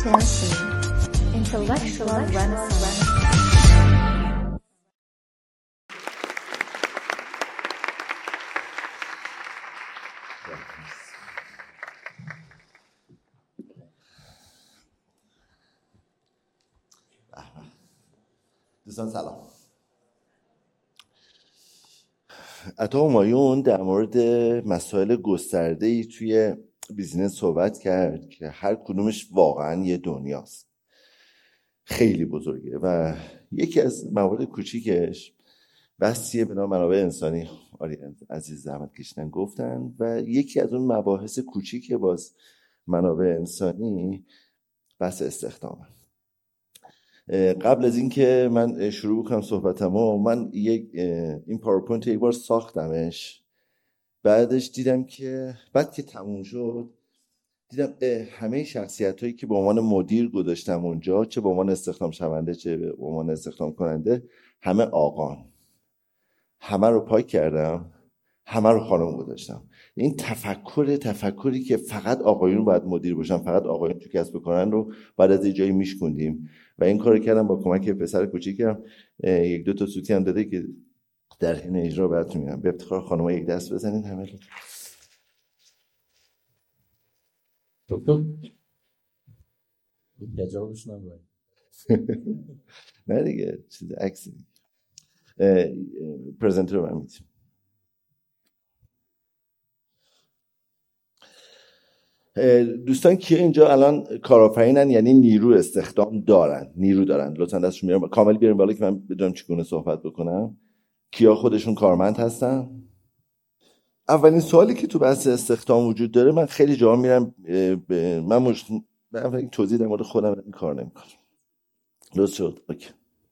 Dancing. Intellectual Renaissance. دوستان سلام. عطا همایون در مورد مسائل گسترده‌ای توی بیزینس صحبت کرد که هر کدومش واقعا یه دنیاست، خیلی بزرگه و یکی از موارد کوچیکش بحثیه به نام منابع انسانی. آریان عزیز زحمت کشیدن گفتن و یکی از اون مباحث کوچیک باز منابع انسانی بحث استخدامه. قبل از اینکه من شروع کنم صحبتمو، من این پاورپوینت یک بار ساختمش، بعدش دیدم که بعد که تموم شد دیدم همه شخصیتایی که به عنوان مدیر گذاشتم اونجا، چه به عنوان استخدام شونده چه به عنوان استخدام کننده، همه آقان، همه رو پاک کردم، همه رو خانم گذاشتم. این تفکری که فقط آقایون باید مدیر باشن، فقط آقایون تو کسب کنن رو بعد از یه جایی میشکوندیم و این کارو کردم با کمک پسر کوچیکم. یک دو تا سوتی هم داده که در حین اجرا براتون میگم. به افتخار خانم‌ها یک دست بزنین همه رو. دکتر جوابشون هم نه دیگه چیز عکسی پرزنتر رو من میدیم. دوستان که اینجا الان کارآفرینن، یعنی نیرو استخدام دارن، نیرو دارن، لطفا دستشون میارم کامل بیاریم بالا که من بدونم چگونه صحبت بکنم. کیا خودشون کارمند هستن؟ اولین سوالی که تو بحث استخدام وجود داره، من خیلی جاها میرم من توضیح در مورد خودم این کار نمیکنم. درست شد؟ اوکی.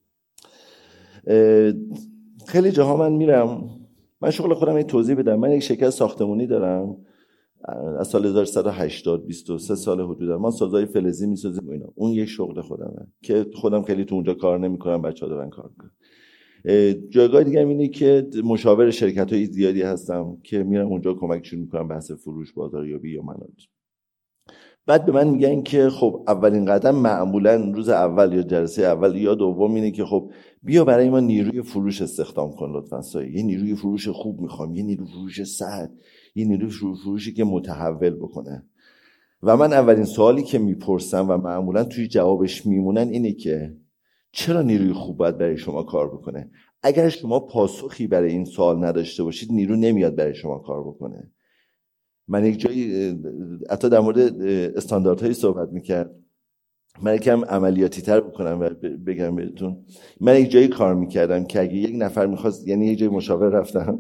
خیلی جاها من میرم، من شغل خودم این توضیح بدم. من یک شرکت ساختمانی دارم از سال 1180 23 سال حدودا. ما سازهای فلزی میسازیم و اینا. اون یک شغل خودمه که خودم خیلی تو اونجا کار نمیکنم، بچه‌ها دارن کار میکنن. جایگاه دیگه اینه که مشاور شرکت‌های زیادی هستم که میرم اونجا کمکشون میکنم بحث فروش، بازاریابی یا منابع. بعد به من میگن که خب اولین قدم معمولا روز اول یا جلسه اول یا دوم اینه که خب بیا برای ما نیروی فروش استخدام کن لطفا سایه. یه نیروی فروش خوب میخوام، یه نیروی فروش سعد، یه نیروی فروشی که متحول بکنه. و من اولین سوالی که میپرسم و معمولا توی جوابش میمونن اینه که چرا نیروی خوب باید برای شما کار بکنه؟ اگر شما پاسخی برای این سوال نداشته باشید، نیرو نمیاد برای شما کار بکنه. من یک جایی حتی در مورد استانداردهایی صحبت میکرد، من یکم عملیاتی تر بکنم و بگم بهتون. من یک جایی کار میکردم که اگه یک نفر میخواست، یعنی یک جای مشاور رفتم،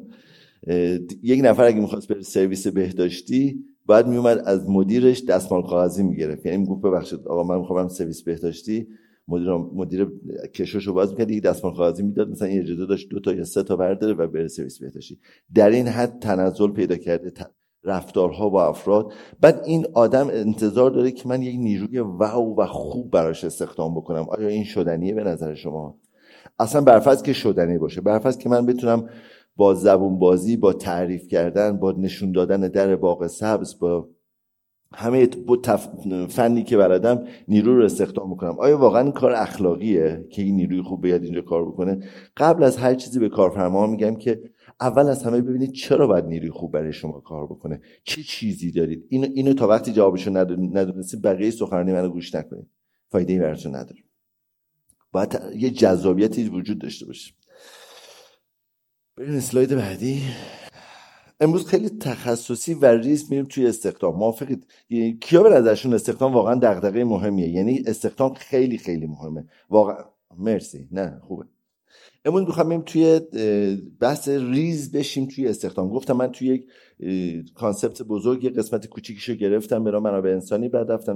یک نفر اگه میخواست بره سرویس بهداشتی باید میومد از مدیرش دستمال کاغذی میگرفت. یعنی میگفت ببخشید آقا من میخوام سرویس بهداشتی، مدیر کشوشو باز میکرد، یک دستمال کاغذی میداد، مثلا این اجازه داشت 2 تا یا 3 تا برداره و بره سرویس بهداشتی. در این حد تنزل پیدا کرده رفتارها با افراد. بعد این آدم انتظار داره که من یک نیروی واو و خوب براش استخدام بکنم. آیا این شدنیه به نظر شما؟ اصلا برفرض که شدنی باشه، برفرض که من بتونم با زبون بازی، با تعریف کردن، با نشون دادن در باغ سبز، با همه فنی که بلدم نیرو رو استخدام بکنم، آیا واقعا این کار اخلاقیه که این نیروی خوب بیاد اینجا کار بکنه؟ قبل از هر چیزی به کارفرما میگم که اول از همه ببینید چرا باید نیروی خوب برای شما کار بکنه، چه چیزی دارید. اینو تا وقتی جوابشو ندونستید بقیه سخنرانی منو گوش نکنید، فایده‌ای براتون نداره. باید یه جذابیتی وجود داشته باشه. بریم اسلاید بعدی. امروز خیلی تخصصی و ریز میریم توی استخدام. موافقید؟ کیا به نظرشون استخدام واقعا دغدغه مهمیه؟ یعنی استخدام خیلی خیلی مهمه واقعا. مرسی. نه خوبه. امروز میخوام بریم توی بحث ریز بشیم توی استخدام. گفتم من توی یک کانسپت بزرگ یه قسمت کوچیکیشو گرفتم به نام منابع انسانی، بعد رفتم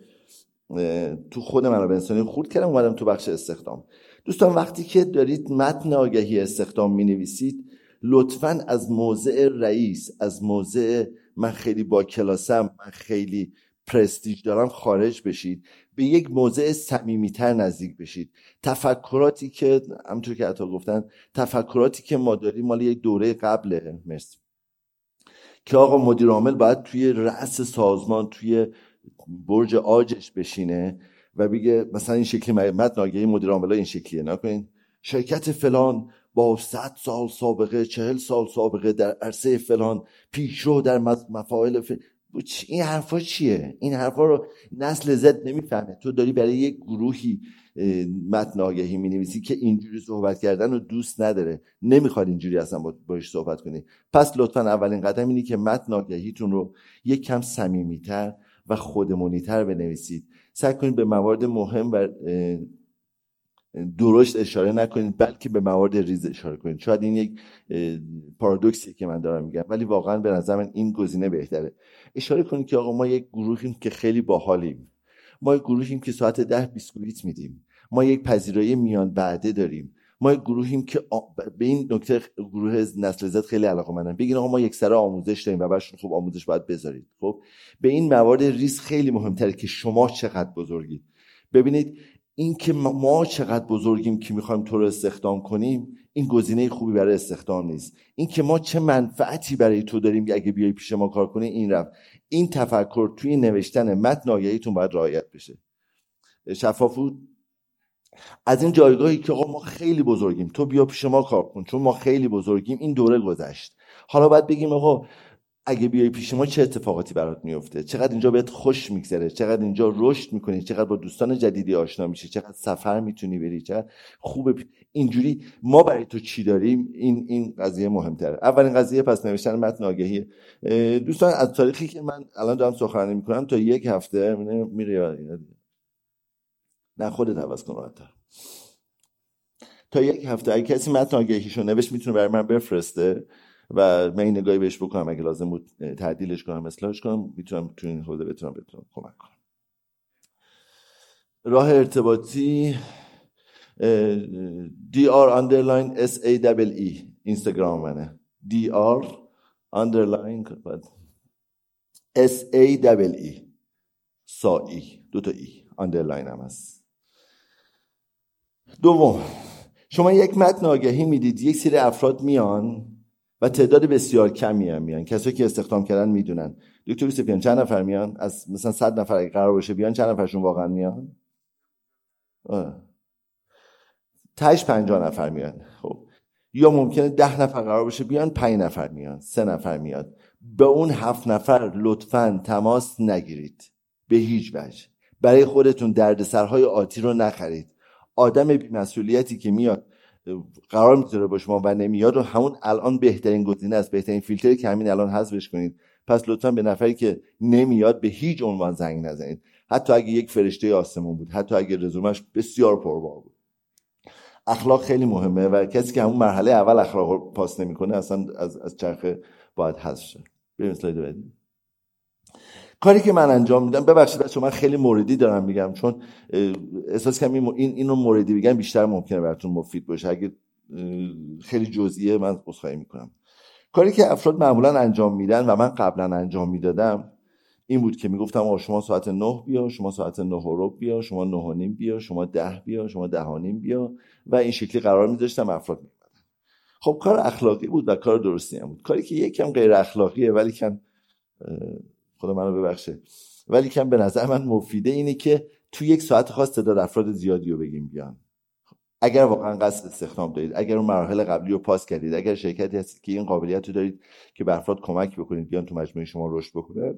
تو خود منابع انسانی خورد کردم، اومدم تو بخش استخدام. دوستان وقتی که دارید متن آگهی استخدام مینویسید، لطفاً از موضع رئیس، از موضع من خیلی با کلاسم، من خیلی پرستیژ دارم خارج بشید، به یک موضع صمیمیتر نزدیک بشید. تفکراتی که همونطور که عطا گفتن، تفکراتی که ما داریم مال یک دوره قبله، مرسی، که آقا مدیر عامل باید توی رأس سازمان، توی برج آجش بشینه و بگه مثلا این شکلی متن آگهی مدیر عامل این شکلیه، نکنین شرکت فلان با 100 سال سابقه، 40 سال سابقه در عرصه فلان، پیشرو در مفاعل این حرفا چیه؟ این حرفا رو نسل زد نمیفهمه. تو داری برای یک گروهی متن آگهی مینویسی که اینجوری صحبت کردن رو دوست نداره، نمیخواد اینجوری اصلا باش صحبت کنی. پس لطفا اولین قدم اینی که متن آگهیتون رو یک کم صمیمیتر و خودمونیتر بنویسید. سعی کنید به موارد مهم و درشت اشاره نکنید، بلکه به موارد ریز اشاره کنید. شاید این یک پارادوکسیه که من دارم میگم، ولی واقعا به نظر من این گزینه بهتره. اشاره کنید که آقا ما یک گروهیم که خیلی باحالیم، ما یک گروهیم که ساعت 10 بیسکویت میدیم، ما یک پذیرایی میان بعده داریم، ما یک گروهیم که به این نکته گروه نسل زد خیلی علاقه‌مندن. بگین آقا ما یک سره آموزش داریم و براشون خوب آموزش باید بذارید. خب به این موارد ریز خیلی مهمتره که شما چقدر بزرگید. ببینید این که ما چقدر بزرگیم که میخوایم تو رو استخدام کنیم، این گزینه خوبی برای استخدام نیست. این که ما چه منفعتی برای تو داریم که اگه بیای پیش ما کار کنی، این رفت. این تفکر توی نوشتن متن آگهیتون باید رعایت بشه. شفاف بود. از این جایگاهی که آقا ما خیلی بزرگیم، تو بیا پیش ما کار کن چون ما خیلی بزرگیم، این دوره گذشت. حالا باید بگیم آقا اگه بیای پیش ما چه اتفاقاتی برات میفته، چقدر اینجا بهت خوش میگذره، چقدر اینجا رشد میکنی، چقدر با دوستان جدیدی آشنا میشی، چقدر سفر میتونی بری، چقدر خوبه. اینجوری ما برای تو چی داریم، این قضیه مهمتره. اولین قضیه پس نوشتن متن آگهی. دوستان از تاریخی که من الان دارم سخنرانی میکنم تا یک هفته میره، نه خودت عوض کن راحت‌تر. تا یک هفته اگه کسی متن آگهیشو نوشت میتونه برای من بفرسته و من این نگاهی بهش بکنم، اگه لازم بود تعدیلش کنم، اصلاحش کنم، میتونم تو این حوزه بتونم کمک کنم. راه ارتباطی DR_SAEE اینستاگرام منه، DR_SAEE سایی، 2 تا ای آندرلاین هم هست. دوم، شما یک متن آگهی میدید، یک سری افراد میان و تعداد بسیار کمی هم میان. کسایی که استخدام کردن میدونن. دکتر سپیان چند نفر میان؟ از مثلا 100 نفر اگه قرار باشه بیان چند نفرشون واقعا میان؟ تاش 50 نفر میان. خب یا ممکنه 10 نفر قرار باشه بیان، 5 نفر میان، 3 نفر میاد. به اون 7 نفر لطفاً تماس نگیرید به هیچ وجه. برای خودتون دردسرهای آتی رو نخرید. آدم بی‌مسئولیتی که میاد قرار میذاره با شما و نمیاد و همون الان بهترین گزینه است، بهترین فیلتری که همین الان حذفش کنید. پس لطفاً به نفری که نمیاد به هیچ عنوان زنگ نزنید، حتی اگه یک فرشته آسمون بود، حتی اگه رزومش بسیار پربار بود. اخلاق خیلی مهمه و کسی که همون مرحله اول اخلاق رو پاس نمیکنه اصلا از چرخه باید حذف شه. بریم اسلاید بعدی. کاری که من انجام میدم، ببخشید بچه‌ها من خیلی موردی دارم میگم چون احساس کنم اینو موردی بگم بیشتر ممکنه براتون مفید باشه. اگه خیلی جزئیه من عذرخواهی میکنم. کاری که افراد معمولا انجام میدن و من قبلا انجام میدادم این بود که میگفتم آقا شما ساعت 9 بیا، شما ساعت 9 و ربع بیا، شما 9 و نیم بیا، شما 10 بیا، شما 10 و نیم بیا و این شکلی قرار میذاشتم افراد میمدن. خب کار اخلاقی بود و کار درستی هم بود. کاری که یکم غیر اخلاقیه ولی کم خدا منو ببخشه، ولی کم به نظر من مفیده اینه که تو یک ساعت خاص تعداد افراد زیادی رو بگیم بیان. اگر واقعا قصد استخدام دارید، اگر اون مراحل قبلی رو پاس کردید، اگر شرکتی هستید که این قابلیت رو دارید که به افراد کمک بکنید بیان تو مجموعه شما رشد بکنه،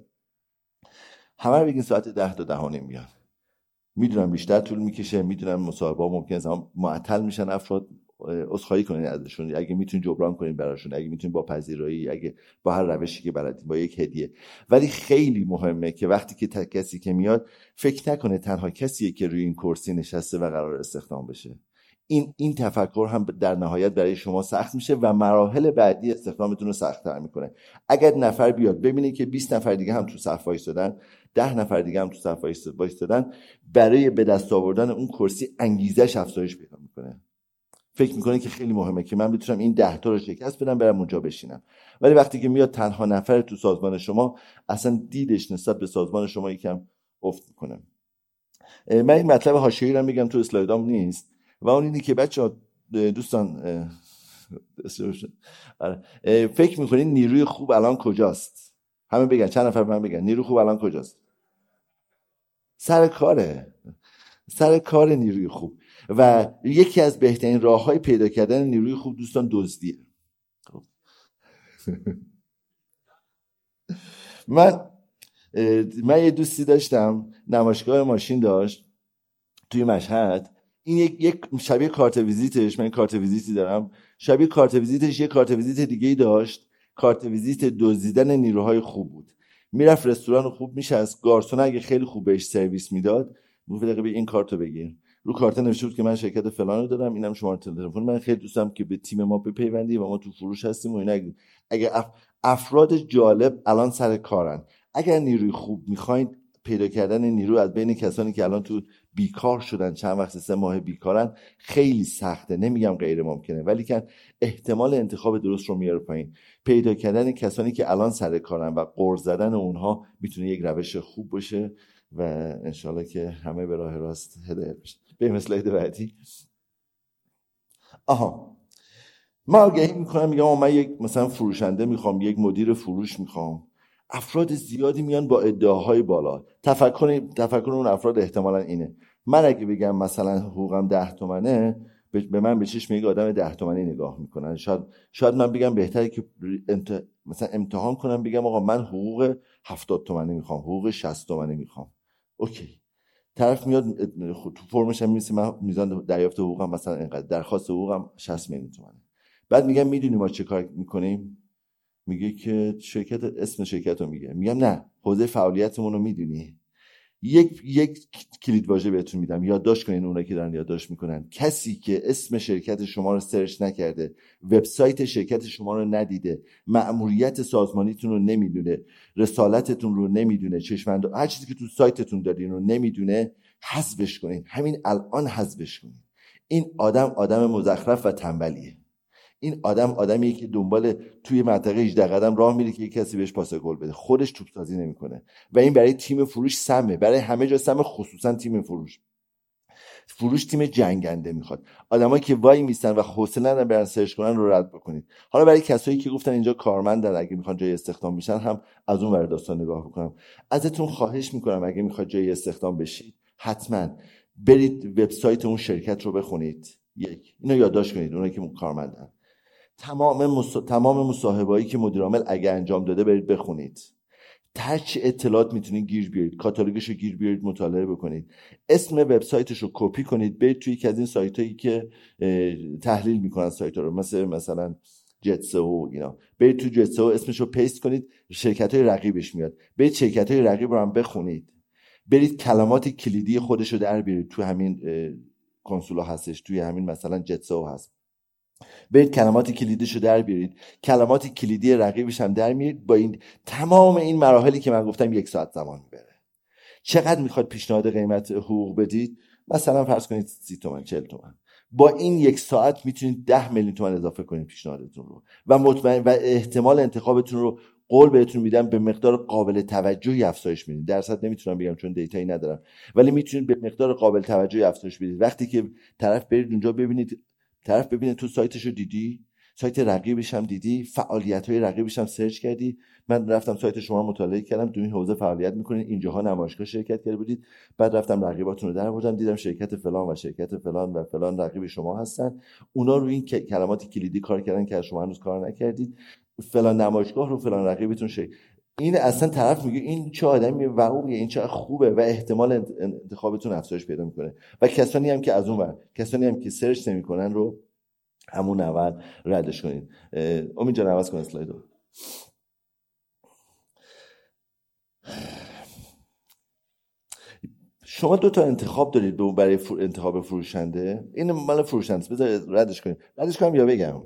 همه رو بگین ساعت 10 تا 10 و نیم بیان. میدونم بیشتر طول میکشه، میدونم مصاحبه ها ممکنه زمان معطل میشن افراد، عذرخواهی کنید ازشون، اگه میتونید جبران کنید براشون، اگه میتونید با پذیرایی، اگه با هر روشی که بلدید، با یک هدیه. ولی خیلی مهمه که وقتی که کسی که میاد فکر نکنه تنها کسیه که روی این کرسی نشسته و قرار استخدام بشه. این تفکر هم در نهایت برای شما سخت میشه و مراحل بعدی استخدامتون رو سخت‌تر میکنه. اگر نفر بیاد ببینید که 20 نفر دیگه هم تو صف وایسادن، 10 نفر دیگه هم تو صف وایسادن، برای به دست آوردن اون کرسی انگیزش افزایش پیدا میکنه. فکر میکنه که خیلی مهمه که من بتونم این 10 تا رو شکست بدم برم اونجا بشینم. ولی وقتی که میاد تنها نفر تو سازمان شما، اصلا دیدش نسبت به سازمان شما یکم افت میکنه. من این مطلب حاشیه‌ای رو میگم، تو اسلایدام نیست و اون اینه که بچه‌ها دوستان فکر میکنین نیروی خوب الان کجاست؟ همه بگن، چند نفر من بگن نیروی خوب الان کجاست؟ سر کار نیروی خوب. و یکی از بهترین راه‌های پیدا کردن نیروی خوب دوستان دزدیه. من یه دوستی داشتم نمایشگاه ماشین داشت توی مشهد. این یک شبیه کارت ویزیتش، من کارت ویزیتی دارم، شبیه کارت ویزیتش یه کارت ویزیت دیگه‌ای داشت. کارت ویزیت دزدیدن نیروهای خوب بود. میرفت رستوران خوب میشست، گارسون اگه خیلی خوب بهش سرویس میداد میگفت دقیقاً این کارتو بگیر. رو کارت نوشته بود که من شرکت فلان رو دارم، اینم شماره تلفن من، خیلی دوستم که به تیم ما بپیوندی و ما تو فروش هستیم و اینا. اگه افراد جالب الان سر کارن. اگر نیروی خوب میخواین، پیدا کردن نیرو از بین کسانی که الان تو بیکار شدن، چند وقت 3 ماه بیکارن، خیلی سخته. نمیگم غیر ممکنه، ولی که احتمال انتخاب درست رو میاره پایین. پیدا کردن کسانی که الان سر کارن و قرض زدن اونها میتونه یک روش خوب باشه و انشالله که همه به راه راست هدایت بشه. بریم اسلاید بعدی. من آگهی میکنم، میگم من یک مثلا فروشنده میخوام، یک مدیر فروش میخوام. افراد زیادی میان با ادعاهای بالا. تفکر اون افراد احتمالاً اینه: من اگه بگم مثلا حقوقم 10 تومنه، به من به چشم یک آدم 10 تومنی نگاه میکنن. شاید من بگم بهتره که مثلا امتحان کنم، بگم آقا من حقوق 70 تومنی میخوام، حقوق 60 تومنی میخوام. اوکی. طرف میاد تو فرمش هم می‌نویسه من میزان دریافت حقوقم مثلا اینقدر، درخواست حقوقم 60 میلیون تومنه. بعد میگم میدونی ما چه کار میکنیم؟ میگه که شرکت، اسم شرکت رو میگه. میگم نه، حوزه فعالیتمون رو میدونی؟ یک کلید واژه بهتون میدم، یادداشت کنین. اونایی که دارن یادداشت میکنن، کسی که اسم شرکت شما رو سرچ نکرده، وبسایت شرکت شما رو ندیده، مأموریت سازمانیتون رو نمیدونه، رسالتتون رو نمیدونه، چشمند هر چیزی که تو سایتتون دارین رو نمیدونه، حذفش کنین. همین الان حذفش کنین. این آدم مزخرف و تنبلیه. این آدمیه که دنبال توی منطقه 18 قدم راه میره که یک کسی بهش پاس گل بده، خودش توپ سازی نمیکنه. و این برای تیم فروش سمه، برای همه جا سمه، خصوصا تیم فروش تیم جنگنده میخواد. آدمایی که وای میستن و حوصله ندارن برن سرچ کنن رو رد بکنید. حالا برای کسایی که گفتن اینجا کارمندن، اگه میخوان جای استخدام بشن، هم از اون ور داستان نگاه بکنم. ازتون خواهش میکنم اگه میخواد جای استخدام بشید، حتما برید وبسایت اون شرکت رو بخونید. اینو یادداشت کنید، اونایی که کارمندن. تمام مصاحبه‌ای که مدیر عامل اگه انجام داده برید بخونید. چه اطلاعات میتونید گیر بیارید، کاتالوگش رو گیر بیارید، مطالعه بکنید. اسم وبسایتش رو کپی کنید، برید توی یکی از این سایتایی که تحلیل میکنن سایت‌ها رو، مثلا جتسو و اینا، برید تو جتسو اسمش رو پیست کنید، شرکت‌های رقیبش میاد، برید شرکت‌های رقیب رو هم بخونید. برید کلمات کلیدی خودش رو در بیارید. تو همین کنسولا هستش، توی همین مثلا جتسو هست، برید کلمات کلیدیشو در بیارید، کلمات کلیدی رقیبش هم در میارید. با این تمام این مراحلی که من گفتم 1 ساعت زمان میبره. چقدر میخواد پیشنهاد قیمت حقوق بدید؟ مثلا فرض کنید 30 تومن 40 تومن. با این 1 ساعت میتونید 10 میلیون تومن اضافه کنید پیشنهادتون رو و مطمئن و احتمال انتخابتون رو قول بهتون میدم به مقدار قابل توجهی افزایش میدید. درصد نمیتونم بگم چون دیتایی ندارم، ولی میتونید به مقدار قابل توجهی افزایش بدید. وقتی که طرف برید اونجا ببینید، طرف ببینه تو سایتش رو دیدی، سایت رقیبش هم دیدی، فعالیت‌های رقیبش هم سرچ کردی. من رفتم سایت شما مطالعه کردم، تو این حوزه فعالیت میکنین، اینجاها نمایشگاه شرکت کرده بودید. بعد رفتم رقیباتون رو درآوردم، دیدم شرکت فلان و شرکت فلان و فلان رقیب شما هستن. اونا رو این کلمات کلیدی کار کردن که شما هنوز کار نکردید. فلان نمایشگاه رو فلان رقیبتون این اصلا طرف میگه این چه آدمی وقوعیه، این چه خوبه و احتمال انتخابتون افزایش پیدا میکنه. و کسانی هم که از اون ور، کسانی هم که سرچ نمیکنن رو همون اول ردش کنید. امید جان عوض کن اسلایدو. شما 2 تا انتخاب دارید برای انتخاب فروشنده. این مال فروشنده، بذار ردش کنم یا بگم.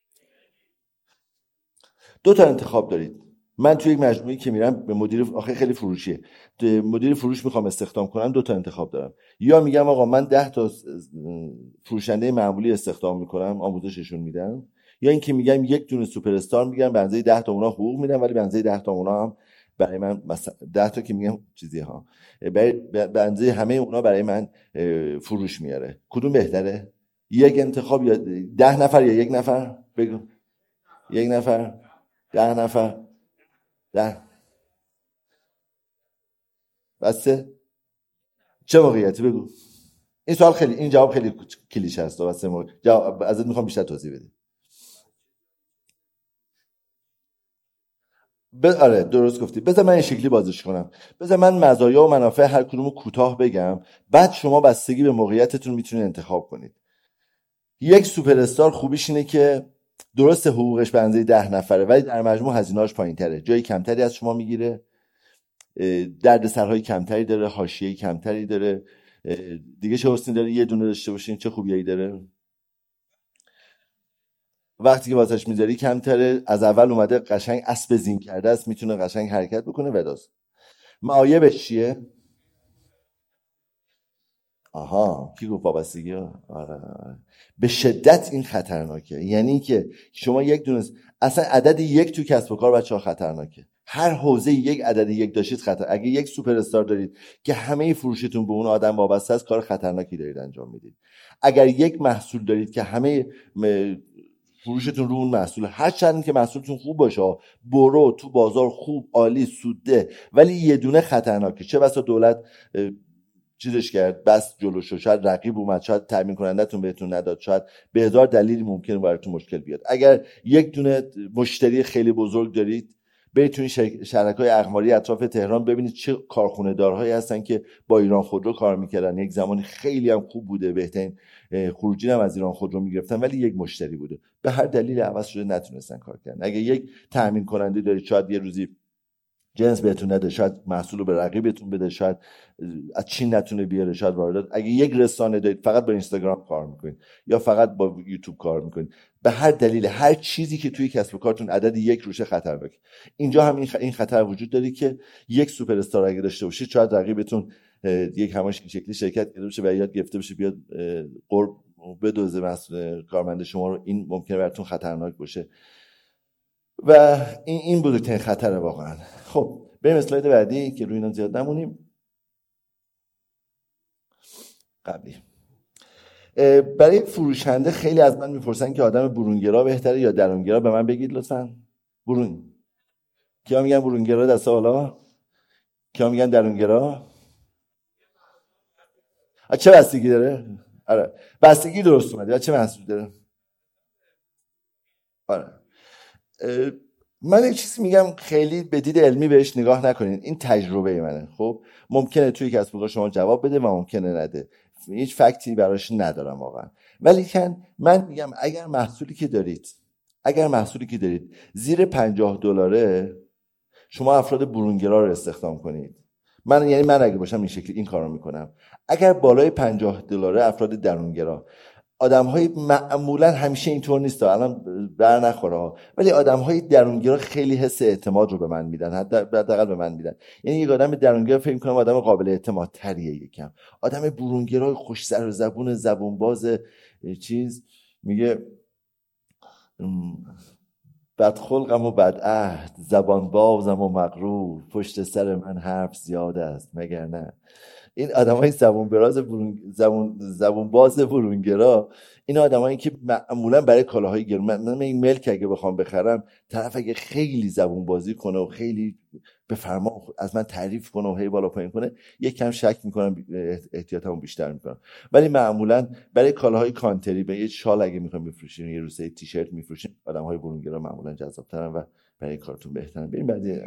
2 تا انتخاب دارید. من توی یک مجموعه‌ای که میرم به مدیر، آخه خیلی فروشیه، مدیر فروش میخوام استخدام کنم، 2 تا انتخاب دارم. یا میگم آقا من 10 تا فروشنده معمولی استخدام میکنم، آموزششون میدم. یا اینکه میگم یک دونه سوپر استار میگم، به اندازه 10 تا اونا حقوق میدم، ولی به اندازه 10 تا اونا هم برای من، مثلا 10 تا که میگم چیزی ها، به اندازه همه اونا برای من فروش میاره. کدوم بهتره؟ یک انتخاب یا 10 نفر یا 1 نفر؟ بگو. 1 نفر، 10 نفر، 10 بسه. چه موقعیتی؟ بگو. این سوال خیلی، این جواب خیلی کلیشه است. واسه جواب ازت میخوام بیشتر توضیح بدی. آره درست گفتی. بذار من این شکلی بازش کنم. بذار من مزایا و منافع هر کدومو کوتاه بگم، بعد شما بستگی به موقعیتتون میتونید انتخاب کنید. یک سوپر استار خوبیش اینه که درست حقوقش به اندازه 10 نفره ولی در مجموع هزینه‌اش پایین‌تره، جای کمتری از شما میگیره، دردسرهای کمتری داره، حاشیه کمتری داره. دیگه چه حسنی داره یه دونه داشته باشین؟ چه خوبیایی داره؟ وقتی که واسش میذاری کمتره، از اول اومده قشنگ اسب زین کرده است، میتونه قشنگ حرکت بکنه. وداست معایبش چیه؟ آها، کی گفت وابستگی ها؟ آره. به شدت این خطرناکه. یعنی که شما یک دونه اصلا عدد یک تو کسب و کار بچه ها خطرناکه. هر حوزه یک عدد یک داشتید خطر. اگه یک سوپر استار دارید که همه فروشتون به اون آدم وابسته است، کار خطرناکی دارید انجام میدید. اگر یک محصول دارید که همه فروشتون رو اون محصول، هر چند که محصولتون خوب باشه، برو تو بازار خوب عالی سوده، ولی یه دونه خطرناکه. چه بسا دولت چیزش کرد، بس جلوشو، شاید رقیب اومد، شاید تامین کنندتون بهتون نداد، شاید به هزار دلیلی ممکنه براتون مشکل بیاد. اگر یک دونه مشتری خیلی بزرگ دارید، برید تو این شرکای اقماری اطراف تهران ببینید چه کارخونه دارهایی هستن که با ایران خودرو کار میکردن، یک زمانی خیلی هم خوب بوده، بهترین خروجی هم از ایران خودرو میگرفتن، ولی یک مشتری بوده، به هر دلیل عوض شده نتونستن کار کردن. اگه یک تامین کننده دارید، شاید یه روزی جنس بهتون نده، شاید محصول رو به رقیبتون بده، شاید از چین نتونه بیاره، شاید واردات. اگه یک رسانه دارید فقط با اینستاگرام کار میکنید یا فقط با یوتیوب کار میکنید، به هر دلیل هر چیزی که توی کسب و کارتون عدد یک روشه خطرناکه. اینجا هم این خطر وجود داره که یک سوپر استار اگه داشته باشید، شاید رقیبتون یک همش این شکلی شرکت کرده باشه و یاد گرفته باشه بیاد قرب بدوزه محصول کارمند شما رو. این ممکنه براتون خطرناک باشه و این بزرگترین خطره واقعا. خب بریم اسلاید بعدی که روی اینا زیاد نمونیم. قبلی برای فروشنده خیلی از من میپرسن که آدم برونگرا بهتره یا درونگرا. به من بگید لطفا. کیا میگن برونگرا؟ دست بالا. کیا میگن درونگرا؟ چه بستگی داره؟ آره بستگی درست اومده. چه محصول داره؟ آره من یک چیزی میگم، خیلی به دید علمی بهش نگاه نکنین، این تجربه منه. خب ممکنه توی کسب و کار شما جواب بده و ممکنه نده، هیچ فکتی براش ندارم واقعا. ولی من میگم اگر محصولی که دارید زیر $50 شما افراد برونگرا رو استخدام کنید. من اگه باشم این شکلی این کارو میکنم. اگر بالای $50 افراد درونگرا، آدم‌های معمولا همیشه اینطور نیست، الان بر نخوره، ولی آدم‌های درونگرا خیلی حس اعتماد رو به من میدن، حداقل به من میدن. یعنی یک آدم درونگرا فکر می‌کنم آدم قابل اعتماد تریه. یکم آدم برونگرا خوش سر و زبون باز چیز میگه بدخلقم و بدعهد، زبان بازم و مغرور، پشت سر من حرف زیاده است مگر نه. این آدمای زبون باز برونگرا، این آدمایی که معمولا برای کالاهای گرون، من این ملک اگه بخوام بخرم، طرف اگه خیلی زبون بازی کنه و خیلی به فرما از من تعریف کنه و هی بالا پایین کنه، یک کم شک میکنم، احتیاطمو بیشتر میکنم. ولی معمولا برای کالاهای کانتری، به یه شال اگه میخوام بفروشین، یه روسه تیشرت میفروشین، آدمهای برونگرا معمولا جذاب‌ترن و برای کارتون بهترن. بریم بعدی.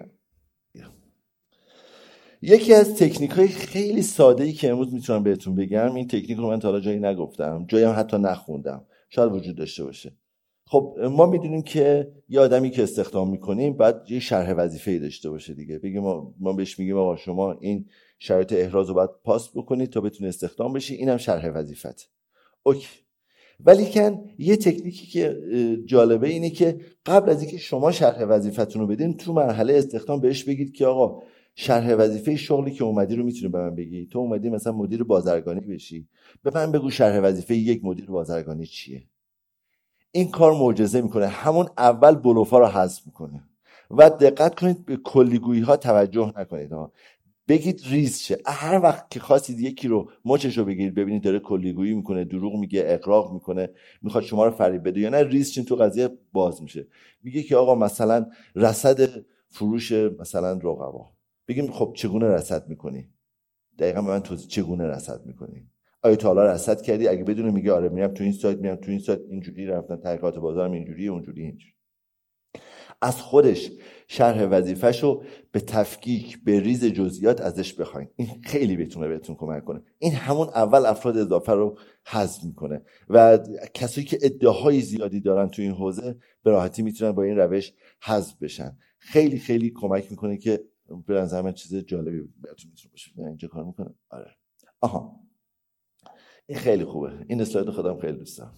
یکی از تکنیک‌های خیلی ساده‌ای که امروز میتونم بهتون بگم، این تکنیک رو من تا حالا جایی نگفتم، جایی هم حتی نخوندم، شاید وجود داشته باشه. خب ما میدونیم که یه آدمی که استخدام میکنیم باید یه شرح وظیفه‌ای داشته باشه دیگه. بگیم ما بهش میگیم آقا شما این شرایط احراز رو باید پاس بکنید تا بتونی استخدام بشی، اینم شرح وظیفت. اوکی. ولی یه تکنیکی که جالبه اینه که قبل از اینکه شما شرح وظیفتون رو بدین، تو مرحله استخدام بهش بگید که آقا شرح وظیفه شغلی که اومدی رو میتونی به من بگی؟ تو اومدی مثلا مدیر بازرگانی بشی، به من بگو شرح وظیفه یک مدیر بازرگانی چیه. این کار معجزه میکنه، همون اول بلوفا رو حذف میکنه. و دقت کنید به کلیگویی ها توجه نکنید بگید ریز شه. هر وقت که خواستید یکی رو مچش رو بگیرید ببینید داره کلیگویی میکنه، دروغ میگه، اغراق میکنه، میخواد شما رو فریب بده یا نه، ریز شین، تو قضیه باز میشه. میگه که آقا مثلا رصد فروش مثلا رقبا. بگیم خب چگونه رصد میکنی؟ دقیقاً به من توضیح چگونه رصد میکنی؟ آیا تا حالا رصد کردی؟ اگه بدون میگه آره میرم تو این سایت، میرم تو این سایت، اینجوری رفتم تحقیقات بازارم اینجوریه اونجوری اینجوری. از خودش شرح وظیفه‌شو به تفکیک به ریز جزئیات ازش بخواین. این خیلی بهتون کمک کنه. این همون اول افراد اضافه رو حذف میکنه و کسایی که ادعاهای زیادی دارن تو این حوزه به راحتی میتونن با این روش حذف بشن. خیلی خیلی کمک میکنه که به نظر من چیز جالبی بهتون میتونه باشه. اینجا کار میکنه. آره. آها. این خیلی خوبه. این اسلاید خودم خیلی دوست دارم.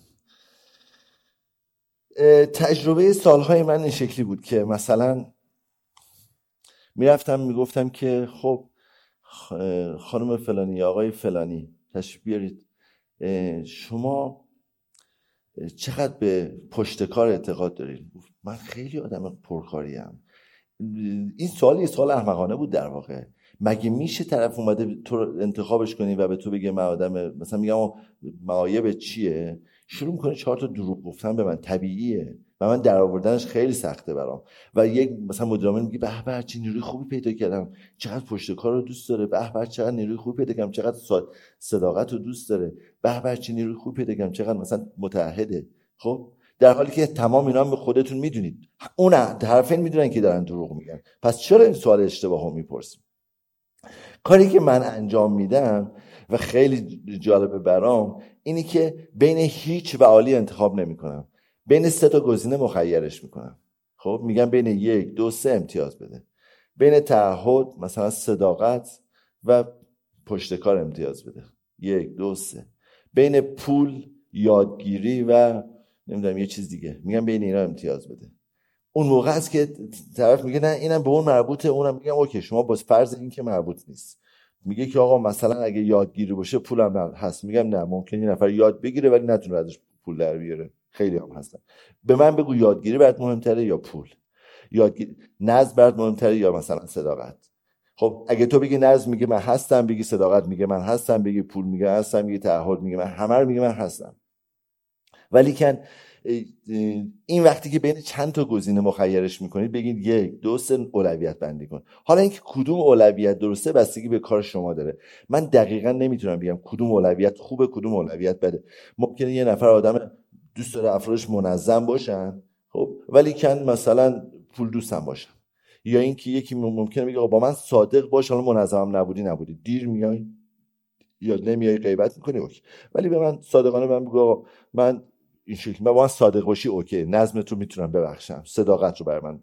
تجربه سالهای من این شکلی بود که مثلا میرفتم میگفتم که خب خانم فلانی یا آقای فلانی تشریف بیارید، شما چقدر به پشتکار اعتقاد دارید؟ من خیلی آدم پرکاریم. این یه سوال احمقانه بود در واقع. مگه میشه طرف اومده تو انتخابش کنی و به تو بگه من آدم، مثلا میگم معایب چیه، شروع میکنه 4 تا دروغ گفتن به من. طبیعیه و من در آوردنش خیلی سخته برام. و یک مثلا مدیر عامل میگه به به چه نیروی خوبی پیدا کردم، چقدر پشت کار رو دوست داره، به به چقدر نیروی خوبی پیدا کردم، چقدر صداقت رو دوست داره، به به چه نیروی خوبی پیدا کردم، چقدر مثلا متعهده. خب در حالی که تمام اینا به خودتون میدونید، اون طرفین میدونن که دارن دروغ میگن. پس چرا این سوال اشتباهو میپرسیم؟ کاری که من انجام میدم و خیلی جالبه برام اینی که بین هیچ و عالی انتخاب نمیکنم، بین 3 تا گزینه مخیرش میکنم. خب میگم بین 1 2 3 امتیاز بده. بین تعهد مثلا صداقت و پشتکار امتیاز بده. 1 2 3. بین پول، یادگیری و نمیدونم یه چیز دیگه، میگم بین اینا امتیاز بده. اون موقع است که طرف میگه نه اینم به اون مربوطه، اونم میگم اوکی شما با فرض این که مربوط نیست. میگه که آقا مثلا اگه یادگیری باشه پولم نه هست، میگم نه، ممکنه یه نفر یاد بگیره ولی نتونه ازش پول در بیاره، خیلی هم هستن. به من بگو یادگیری برات مهمتره یا پول؟ یادگیری نظم برات مهمتره یا مثلا صداقت؟ خب اگه تو بگی نظم میگه من هستم، بگی صداقت میگه من هستم، بگی پول میگه هستم، بگی تعهد میگه من، همه رو میگه من هستم. ولی کن این وقتی که بین چند تا گزینه مخیرش میکنید بگید 1 2 3 اولویت بندی کن. حالا اینکه کدوم اولویت درسته بستگی به کار شما داره. من دقیقاً نمیتونم بگم کدوم اولویت خوبه کدوم اولویت بده. ممکنه یه نفر آدم دوست داره افرادش منظم باشن، خب ولی کن مثلا پول دوستم باشن. یا اینکه یکی ممکنه میگه با من صادق باش، حالا منظمم نبودی دیر میای یا نمیای غیبت میکنی اوکی، ولی به من صادقانه من بگو من این شکلی من با من صادق باشی اوکی، نظمت رو میتونم ببخشم، صداقت رو برای من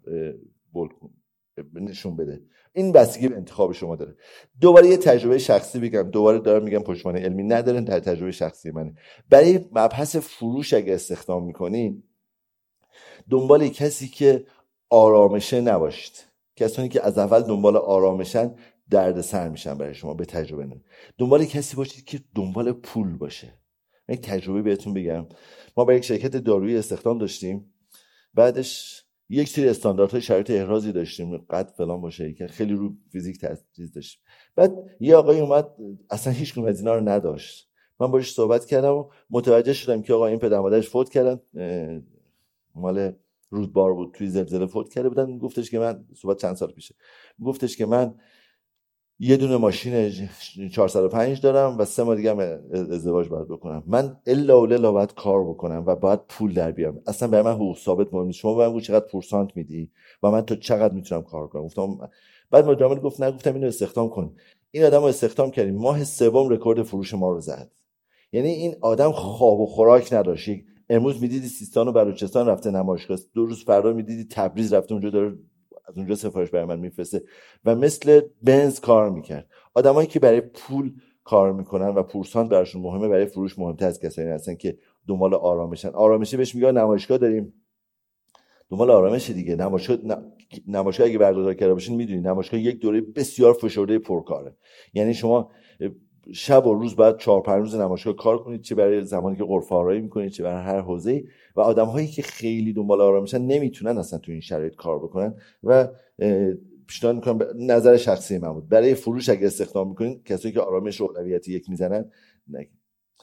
نشون بده. این بستگی به انتخاب شما داره. دوباره یه تجربه شخصی بگم، دوباره دارم میگم پشتوانه علمی نداره، در تجربه شخصی منه. برای مبحث فروش اگه استخدام میکنین دنبال کسی که آرامشه نباشید. کسانی که از اول دنبال آرامشن دردسر میشن برای شما. به تجربه نه. دنبال کسی باشید که دنبال پول باشه. یک تجربه بهتون بگم. ما با یک شرکت دارویی استخدام داشتیم، بعدش یک سری استانداردهای شرایط احرازی داشتیم، قد فلان باشه که خیلی رو فیزیک تاثیر داشت. بعد یه آقای اومد اصلا هیچ کدوم از اینا رو نداشت. من باهاش صحبت کردم و متوجه شدم که آقا این پدر مادرش فوت کردن، مال رودبار بود، توی زلزله فوت کرده بودن. گفتش که من صحبت چند سال پیشه، گفتش که من یه دونه ماشین 405 دارم و 3 ماه دیگه هم ازدواج باید بکنم. من الا و للا باید کار بکنم و باید پول در بیارم. اصلا برای من حقوق ثابت مهم نیست. شما به من چقدر پورسانت میدی و من تو چقدر میتونم کار کنم. گفتم بعد مدیر عامل گفت نگفتم اینو استخدام کن. این آدمو استخدام کردیم، ماه سوم رکورد فروش ما رو زد. یعنی این آدم خواب و خوراک نداشت. امروز میدیدی سیستان و بلوچستان رفته نمایشگاه، 2 روز فردا میدیدی تبریز رفته اونجا داره از اونجا سفارش برای من میفرسته و مثل بنز کار میکرد. آدمایی که برای پول کار میکنن و پورسانت براشون مهمه، برای فروش مهمتر از کسایی هستن که دنبال آرامشن. آرامشه بهش میگن نمایشگاه داریم، دنبال آرامش دیگه. نمایشگاه اگه برگزار کرده باشین میدونید نمایشگاه یک دوره بسیار فشرده پرکاره. یعنی شما شب و روز بعد 4 5 روز نمایشگاه کار کنید، چه برای زمانی که غرفه آرایی میکنید چه برای هر حوزه‌ای. و آدم‌هایی که خیلی دنبال آرامشن نمیتونن اصلا تو این شرایط کار بکنن. و پیشنهاد میکنم، نظر شخصی من بود، برای فروش اگه استخدام میکنید کسایی که آرامش رو اولویت 1 میزنن نگید.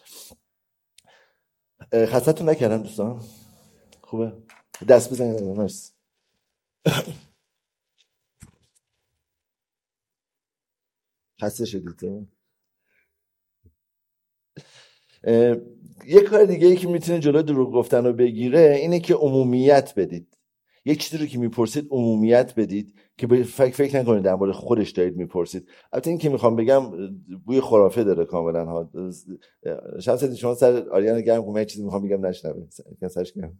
خستتون نکردم دوستان؟ خوبه دست بزنید. مرسی. خسته شدید؟ یک کار دیگه ای که میتونه جلوی دروغ گفتن رو بگیره اینه که عمومیت بدید. یک چیزی رو که میپرسید عمومیت بدید که فکر نکنید در مورد خودش دارید میپرسید. البته این که میخوام بگم بوی خرافه داره کاملا ها. شمس شما سر آریان گرم کنم، یه چیزی میخوام بگم نشنوه سرش گرم.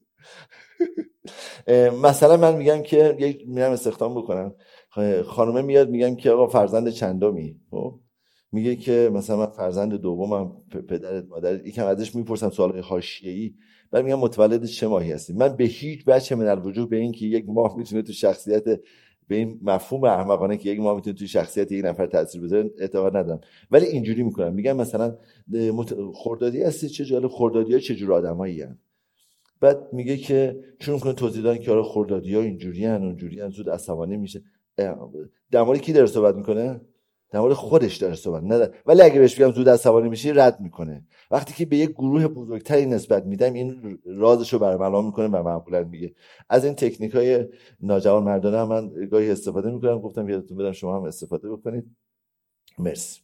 مثلا من میگم که میرم استخدام بکنم، خانومه میاد میگم که آقا فرزند چندمی؟ میگه که مثلا من فرزند دومم، پدرت مادرت، یکم ازش میپرسم سوالای حاشیه‌ای، بعد میگم متولد چه ماهی هستی؟ من به هیچ وجه من الوجوه به این که یک ماه میتونه تو شخصیت، به این مفهوم احمقانه که یک ماه میتونه تو شخصیت یک نفر تاثیر بذاره اعتقاد ندارم. ولی اینجوری میکنم، میگم مثلا خردادی هستی؟ چه جالب، خردادی‌ها چه جور آدمایی هستن؟ بعد میگه که شروع میکنه توضیح دادن که آره خردادی‌ها اینجوریان اونجوریان، زود عصبانی میشه. در مورد کی داره صحبت میکنه؟ در مورد خودش داره صحبت نه. ولی اگه بهش بگم زود عصبانی میشی رد میکنه. وقتی که به یک گروه بزرگتری نسبت میدم این رازشو برملا میکنه و معمولا میگه. از این تکنیکای ناجوان مردانه من گاهی استفاده میکنم، گفتم یادتون بدم شما هم استفاده بکنید. مرسی.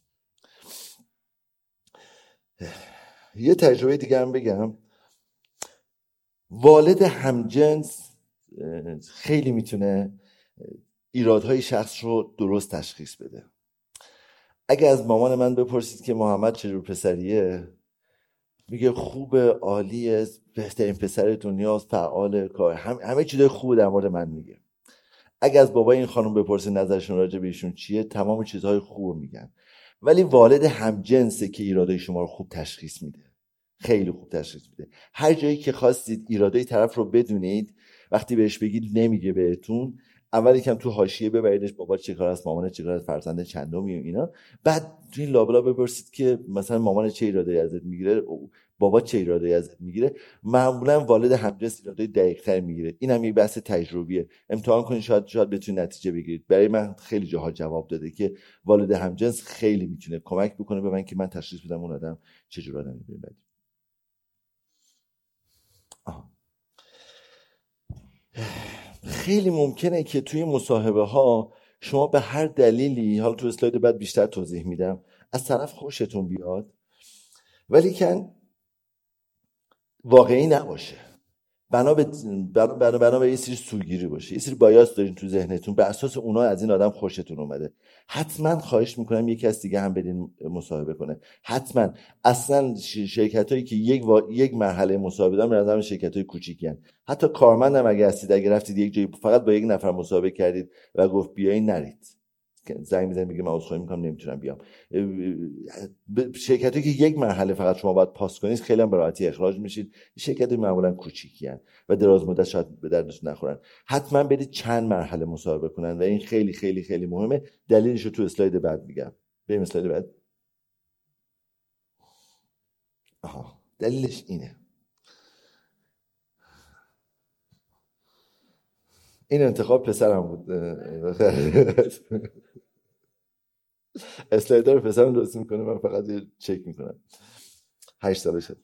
یه تجربه دیگه هم بگم. والد همجنس خیلی میتونه ایرادهای شخص رو درست تشخیص بده. اگه از مامان من بپرسید که محمد چجور پسریه، میگه خوبه، عالیه، بهترین پسر دنیاست، فعال، کار، همه چیزای خوبه در مورد من میگه. اگه از بابای این خانم بپرسید نظرشون راجع به ایشون چیه، تمام چیزهای خوبو میگن. ولی والد همجنسه که ایرادای شما رو خوب تشخیص میده، خیلی خوب تشخیص میده. هر جایی که خواستید ایرادای طرف رو بدونید، وقتی بهش بگید نمیگه بهتون، اول یکم تو حاشیه ببریدش، بابا چه کار است، مامان چه کار است، فرزند چندمی و اینا. بعد تو این لابلا بپرسید که مثلا مامان چه ایرادایی ازت میگیره، بابا چه ایرادایی ازت میگیره. معمولا والد همجنس ایرادای دقیق‌تر میگیره. اینم یک بحث تجربیه، امتحان کنید، شاید بتونید نتیجه بگیرید. برای من خیلی جاها جواب داده که والد همجنس خیلی میتونه کمک بکنه به من که من تشخیص بدم اون آدم چه جور آدمی بوده. خیلی ممکنه که توی مصاحبه ها شما به هر دلیلی، حالا تو اسلاید بعد بیشتر توضیح میدم، از طرف خوشتون بیاد ولی که واقعی نباشه، بنا به یه سری سوگیری باشه، یه سری بایاس دارین تو ذهنتون، به اساس اونا از این آدم خوشتون اومده. حتما خواهش میکنم یکی از دیگه هم بدین مصاحبه کنه. حتما. اصلا شرکتایی که یک مرحله مصاحبه دارن، به نظرم شرکتای کوچیکی ان. حتی کارمندم اگه هستید، اگه رفتید یک جایی فقط با یک نفر مصاحبه کردید و گفت بیاین، نرید. زنگ میزنید میگه من عذرخواهی میکنم نمیتونم بیام. شرکتی که یک مرحله فقط شما باید پاس کنید خیلی هم به راحتی اخراج میشید. شرکت معمولا کوچیکی ان و دراز مدت شاید به دردتون نخورن. حتما برید چند مرحله مصاحبه کنن و این خیلی خیلی خیلی مهمه. دلیلش رو تو اسلاید بعد میگم. بریم اسلاید بعد. دلیلش اینه. این انتخاب پسرم بود. اسلایدر رو پسرم درست میکنه، من فقط یه چک میکنم. 8 ساله شد.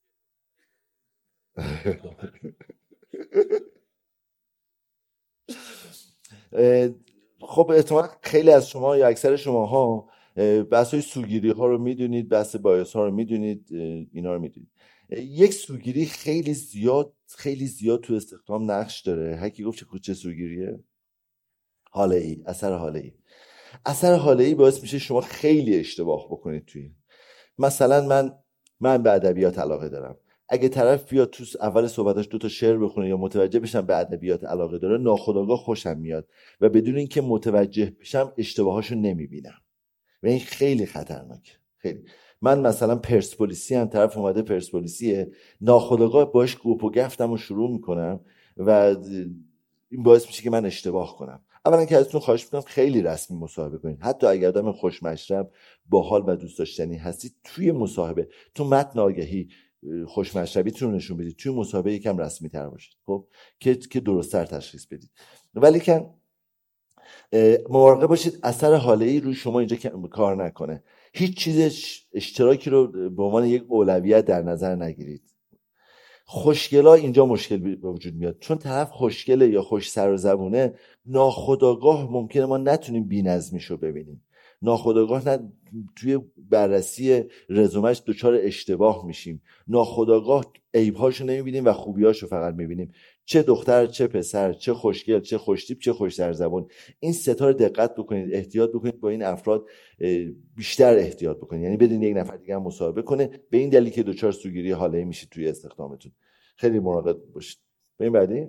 خب احتمال خیلی از شما یا اکثر شماها بحث‌های سوگیری ها رو میدونید، بحث بایاس ها رو میدونید، اینا رو میدونید. یک سوگیری خیلی زیاد تو استخدام نقش داره. هر کی گفت چه سوگیریه؟ حاله‌ای، اثر حاله‌ای باعث میشه شما خیلی اشتباه بکنید توی. مثلا من به ادبیات علاقه دارم. اگه طرف بیاد تو اول صحبتاش 2 تا شعر بخونه یا متوجه بشم به ادبیات علاقه داره، ناخودآگاه خوشم میاد و بدون اینکه متوجه بشم اشتباهاشو نمیبینم و این خیلی خطرناکه. خیلی. من مثلا پرسپولیسی هم، طرف اومده پرسپولیسیه، ناخودآگاه باش گپ و گفتم و شروع میکنم و این باعث میشه که من اشتباه کنم. اولا که ازتون خواهش میکنم خیلی رسمی مصاحبه کنید. حتی اگر آدم خوشمشرب، باحال و دوست داشتنی هستید، توی مصاحبه، تو متن آگهی خوشمشربیتون رو نشون بدید. توی مصاحبه یکم رسمی تر باشید، خب، که درست‌تر تشخیص بدید. ولی که مراقب باشید اثر حاله‌ای روی شما اینجا کار نکنه. هیچ چیز اشتراکی رو به عنوان یک اولویت در نظر نگیرید. خوشگلا اینجا مشکل به وجود میاد، چون طرف خوشگله یا خوش سر و زبونه، ناخودآگاه ممکنه ما نتونیم بی‌نظمیشو ببینیم ناخودآگاه نه توی بررسی رزومش دچار اشتباه میشیم، ناخودآگاه عیب‌هاشو نمیبینیم و خوبیاشو فقط میبینیم، چه دختر چه پسر، چه خوشگل چه خوشتیپ چه خوش زبان. این ستا رو دقت بکنید، احتیاط بکنید با این افراد بیشتر احتیاط بکنید، یعنی بدون یک نفر دیگه هم مصاحبه کنه، به این دلیل که دچار سوگیری حاله‌ای میشید توی استخدامتون. خیلی مراقب باشید. بریم بعدی.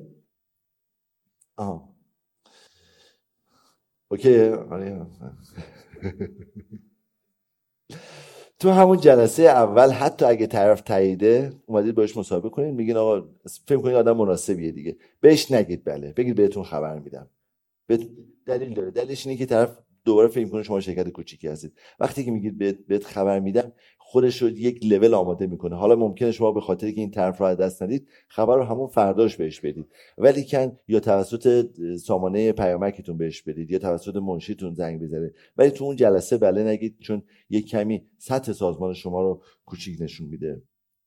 اوکی. تو همون جلسه اول حتی اگه طرف تاییده اومدید باش مصاحبه کنید، میگین آقا فکر کنید آدم مناسبیه دیگه، بهش نگید بله، بگید بهتون خبر میدم. دلیل داره، دلیلش اینه که طرف دوباره فکر کنه شما شرکت کوچیکی هستید. وقتی که میگید بهت خبر میدم، خودش رو یک لول آماده میکنه. حالا ممکنه شما به خاطر که این طرف رو از دست ندید خبر رو همون فرداش بهش بدید، ولی کن یا توسط سامانه پیامکتون بهش بدید یا توسط منشیتون زنگ بزنید، ولی تو اون جلسه بله نگید، چون یک کمی سطح سازمان شما رو کوچیک نشون میده.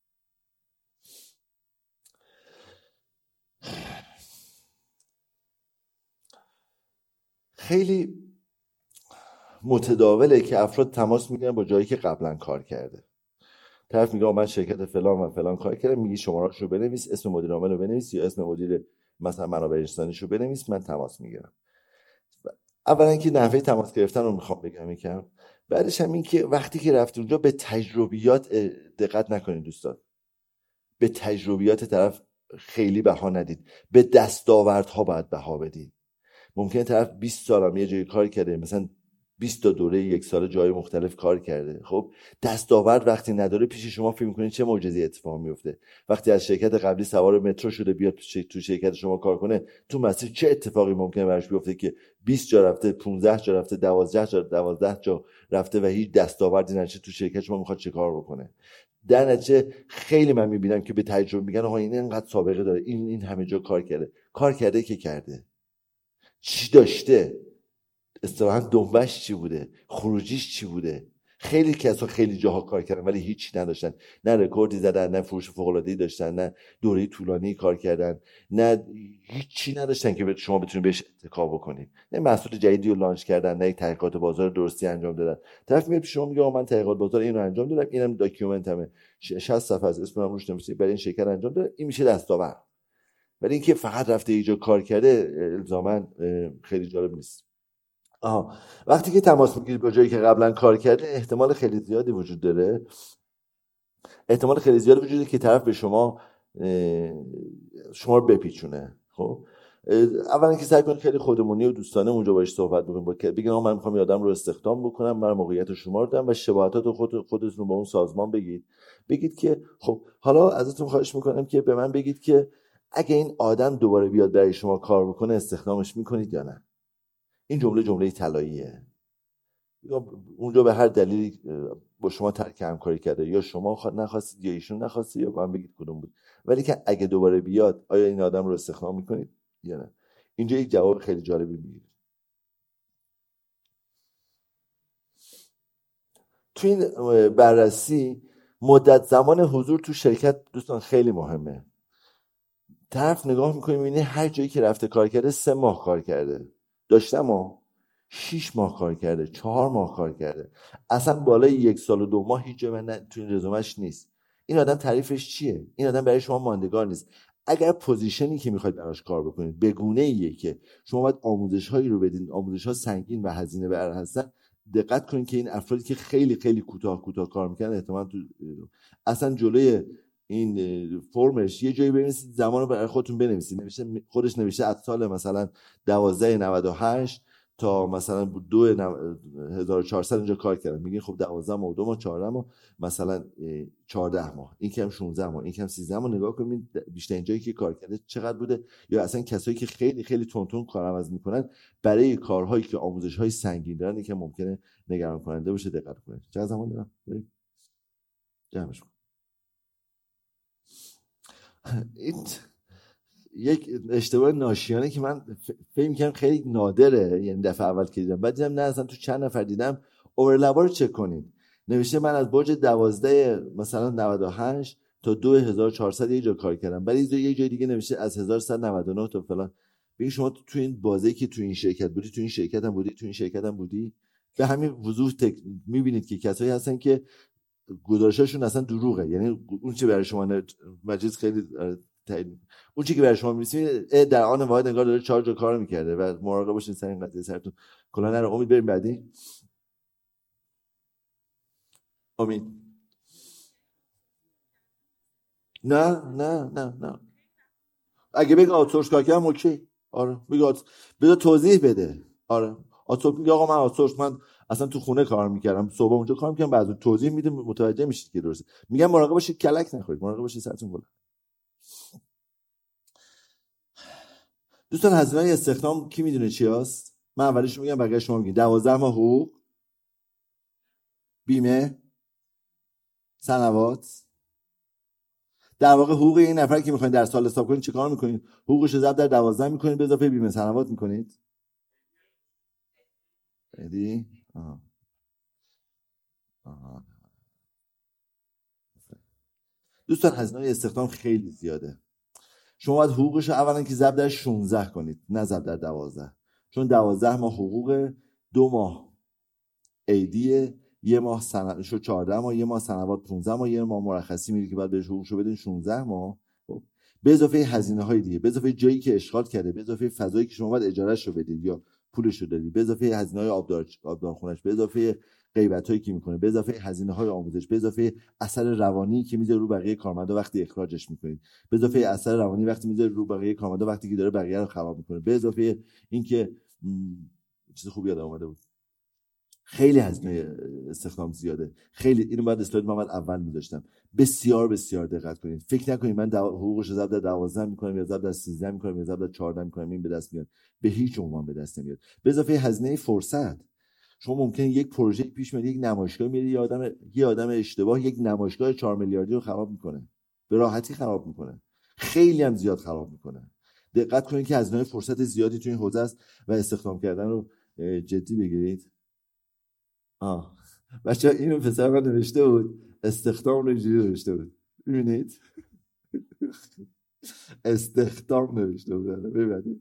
خیلی متداوله که افراد تماس میگیرن با جایی که قبلا کار کرده. طرف میگه من شرکت فلان و فلان کار کردم، میگی شماره‌اش رو بنویس، اسم مدیر عامل رو بنویس یا اسم مدیر مثلا منابع انسانیش رو بنویس، من تماس میگیرم. اولا که نحوه تماس گرفتن رو میخوام بگم یکم، بعدش هم این که وقتی که رفت اونجا به تجربیات دقت نکنید دوستان، به تجربیات طرف خیلی بها ندید، به دستاوردها باید بها بدید. ممکنه طرف 20 سال هم یه جایی کار کرده، مثلا 20 تا دوره یک سال جای مختلف کار کرده، خب دستاورد وقتی نداره پیش شما فکر می‌کنید چه معجزه‌ای اتفاق میفته. وقتی از شرکت قبلی سوار مترو شده بیاد تو شرکت شما کار کنه، تو مسیر چه اتفاقی ممکنه براش بیفته که 20 جا رفته، 15 جا رفته، 12 جا رفته و هیچ دستاوردی نداشته، تو شرکت شما میخواد چه کار بکنه. در نتیجه خیلی من میبینم که به تجربه میگن آقا این اینقدر سابقه داره، این همه جا کار کرده که کرده، چی داشته، اصطلاحاً دنبش چی بوده، خروجیش چی بوده. خیلی کسا خیلی جاها کار کردن ولی هیچی نداشتن، نه رکوردی زدن، نه فروش فوق‌العاده‌ای داشتن، نه دوره طولانی کار کردن، نه هیچی نداشتن که شما بتونید بهش اتکا بکنید، نه محصول جدیدی رو لانچ کردن، نه یک تحقیقات بازار درستی انجام دادن. طرف میاد شما میگه من تحقیقات بازار اینو انجام دادم، اینم داکیومنتمه 60 صفحه از اسمم روش نوشته برای این شرکت انجام دادم، این میشه دستاورد. ولی اینکه فقط رفته اینجا کار کرده الزاما خیلی جالب نیست. وقتی که تماس میگیرید با جایی که قبلا کار کرده، احتمال خیلی زیادی وجود داره که طرف به شما رو بپیچونه. خب اولا که سعی کنید خیلی خودمونی و دوستانه اونجا باش صحبت بکنید، بگید من میخوام یه آدم رو استخدام بکنم، من موقعیت شما رو دارم و شباهتات خودتون رو با اون سازمان بگید که خب حالا ازتون خواهش میکنم که به من بگید که اگه این آدم دوباره بیاد برای شما کار بکنه استخدامش میکنید یا نه. این جمله طلاییه. اونجا به هر دلیلی با شما ترک همکاری کرده، یا شما نخواستید یا ایشون نخواستید، یا من بگید کدوم بود، ولی که اگه دوباره بیاد آیا این آدم رو استخدام میکنید یا نه. اینجا یک جواب خیلی جالبی میگیرید. تو این بررسی مدت زمان حضور تو شرکت دوستان خیلی مهمه. طرف نگاه میکنه میبینه هر جایی که رفته کار کرده 3 ماه کار کرده، داشتم 6 ماه کار کرده، 4 ماه کار کرده، اصلا بالای 1 سال و 2 ماه هیچ جا تو این رزومش نیست. این آدم تعریفش چیه؟ این آدم برای شما ماندگار نیست. اگر پوزیشنی که میخواید براش کار بکنید به گونه‌ایه که شما باید آموزش‌هایی رو بدین، آموزش‌ها سنگین و هزینه بر هستن، دقت کنید که این افرادی که خیلی خیلی کوتاه کار میکنن احتمالاً اصلا جلوی این فرمش یه جایی بنویسید، زمان رو برای خودتون بنویسید، خودش نوشته از سال مثلا 1298 تا مثلا 2400 اینجا کار کردن، میگین خب 12 ماه 2 ماه 14 ماه مثلا 14 ماه، این کم 16 ماه، این کم 13 ماه، نگاه کنید بیشتر اینجایی که کار کرده چقدر بوده. یا اصلا کسایی که خیلی خیلی تون کارآمد میکنن برای کارهایی که آموزش‌های سنگین دارن که ممکنه نگران کننده باشه دقت کنید. چقدر زمان دارم؟ جمعش کن. این یک اشتباه ناشیانه که من فکر می‌کردم خیلی نادره، یعنی دفعه اول که دیدم، بعد دیدم نه اصلا تو چند نفر دیدم. اورلپا رو چک کنید، نوشته من از برج 12 مثلا 98 تا 2400 یه جا کار کردم، ولی یه جای دیگه نوشته از 1199 تا فلان. ببین شما تو این بازی که تو این شرکت بودی، تو این شرکت هم بودی، تو این شرکت هم بودی، به همین وضوح میبینید که کسایی هستن که گزارشاشون اصلا دروغه. یعنی اون چه برای شما مجلس خیلی اون چیزی که برای شما می‌نویسید در آن واحد انگار داره 4 جا کار می‌کرده و مراقب باشین سر این قضیه سرتون کلا نره. امید بریم بعدی. امید نه اگه بگه آوتسورس کار کردم اوکی. آره بگه بذار توضیح بده. آره آوتسورس میگه آقا من آوتسورس من اصلا تو خونه کار میکردم، صبح اونجا کار میکردم، بعد توضیح میده متوجه میشید که درسته. میگم مراقب باشید کلک نخورید، مراقب باشید سرتون بالا. دوستان هزینه‌های استخدام کی میدونه چی هست؟ من اولش میگم بقیه شما میگین. 12 ماه حقوق، بیمه، سنوات. در واقع حقوق این نفر که میخواین در سال حساب کنید چیکار میکنید؟ حقوقش رو ضرب در 12 میکنید به اضافه بیمه سنوات میکنید. بدی؟ دوستان هزینه‌های استخدام خیلی زیاده. شما باید حقوقش رو اولا که ضرب در 16 کنید، نه ضرب در 12. چون 12 ماه حقوق، 2 ماه عیدیه، 1 ماه شو 14 ماه، 1 ماه سنوات 15 ماه، 1 ماه مرخصی میری که بعد بهش حقوقشو بدین 16 ماه. خب به اضافه هزینه‌های دیگه، به اضافه جایی که اشغال کرده، به اضافه فضایی که شما باید اجارهش رو بدید یا پولش رو دادید، به اضافه هزینه‌های آبدارخونه‌اش، به اضافه غیبتایی که میکنه، به اضافه هزینه‌های آموزش، به اضافه اثر روانی که میذاره رو بقیه کارمندا وقتی اخراجش میکنید، به اضافه اثر روانی وقتی میذاره رو بقیه کارمندا وقتی که داره بقیه رو خراب میکنه، به اضافه اینکه چیز خوبی یادم اومده بود. خیلی هزینه استخدام زیاده. خیلی اینو بعد اسلاید من اول میذاشتم. بسیار بسیار دقت کنید. فکر نکنید من حقوقش رو ضرب در 12 میکنم یا ضرب در 13 میکنم یا ضرب در 14 میکنم این به دست میاد. به هیچ عنوان به دست نمیاد. به اضافه هزینه فرصت. شما ممکنه یک پروژه پیش میاد، یک نمایشگاه میاد، یه آدم اشتباه یک نمایشگاه 4 میلیاردی رو خراب میکنه. به راحتی خراب میکنه. خیلی هم زیاد خراب میکنه. دقت کنید که هزینه فرصت زیادی تو این حوزه است و استخدام کردن رو جدی بگیرید. بچه اینو پسر من نوشته بود، استخدام رو اینجوری نوشته بود، ببینید استخدام نوشته بود. ببینید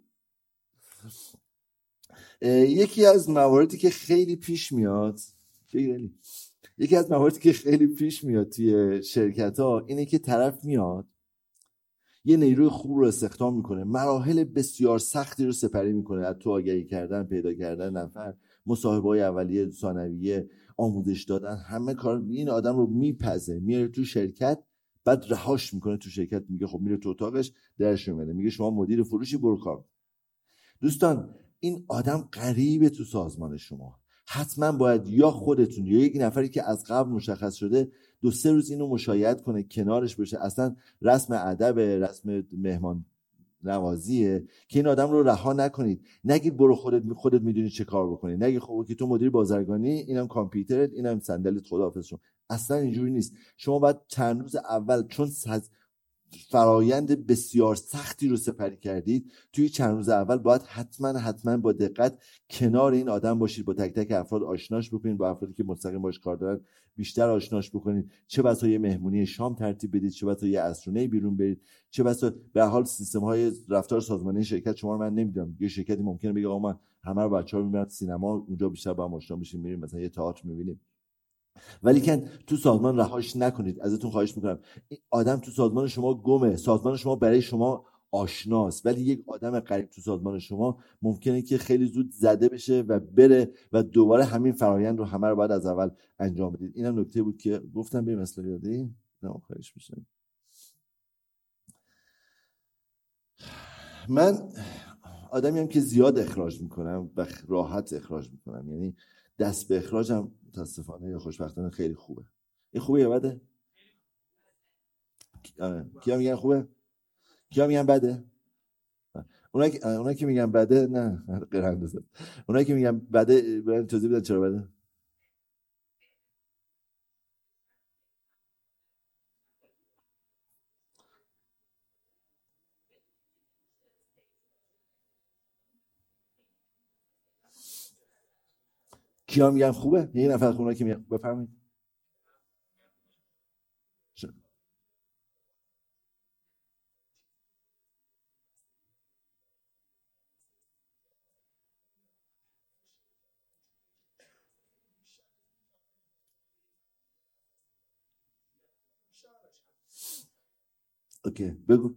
یکی از مواردی که خیلی پیش میاد، یکی از مواردی که خیلی پیش میاد توی شرکت ها اینه که طرف میاد یه نیروی خوب رو استخدام میکنه، مراحل بسیار سختی رو سپری میکنه، از تو آگهی کردن، پیدا کردن نفر، مصاحبه‌های اولیه، ثانویه، آموزش دادن، همه کار این آدم رو میپزه، میاره تو شرکت، بعد رهاش میکنه تو شرکت، میگه خب میره تو اتاقش درش میاد، میگه شما مدیر فروشی برو کار. دوستان این آدم غریبه تو سازمان شما. حتما باید یا خودتون یا یک نفری که از قبل مشخص شده 2-3 روز اینو مشاهده کنه، کنارش بشه. اصلا رسم ادب، رسم مهمان نوازیه که این آدم رو رها نکنید. نگید برو خودت میدونی چه کار بکنی، نگید خب که تو مدیر بازرگانی، اینم کامپیوترت، اینم صندلیت، خداحافظ شما. اصلا اینجوری نیست. شما باید چند روز اول، چون فرایند بسیار سختی رو سپری کردید، توی چند روز اول باید حتما با دقت کنار این آدم باشید، با تک تک افراد آشناش بکنید، با افرادی که مستقیم باش کار دارن بیشتر آشناش بکنید. چه بسا یه مهمونی شام ترتیب بدید، چه بسا یه عصرونه بیرون برید، چه بسا به حال سیستم های رفتار سازمانی شرکت شما رو من نمیدونم. یه شرکتی ممکنه بگه آقا من همه رو بچه‌ها رو میبرم سینما، اونجا بیشتر با هم آشنا میشیم، میریم مثلا یه تئاتر میبینیم. ولی که تو سازمان رهاش نکنید، ازتون خواهش میکنم. این آدم تو سازمان شما گمه، سازمان شما برای شما آشناست، ولی یک آدم غریب تو سازمان شما ممکنه که خیلی زود زده بشه و بره و دوباره همین فرایند رو همه رو بعد از اول انجام بدید. اینم نکته بود که گفتم بریم اصلا یادی نه آخرش میشه. من آدمی هم که زیاد اخراج میکنم و راحت اخراج میکنم، یعنی دست به اخراجم متاسفانه یا خوشبختانه خیلی خوبه. این خوبه یا بده؟ کیا میگن خوبه؟ کیا میگن بده؟ اونایی که میگن بده نه غیر اندازه. اونایی که میگن بده برای توضیح بدن چرا بده. کیا میگن خوبه؟ یه نفر از اونایی که میگن بفرمایید. اوکی بگو.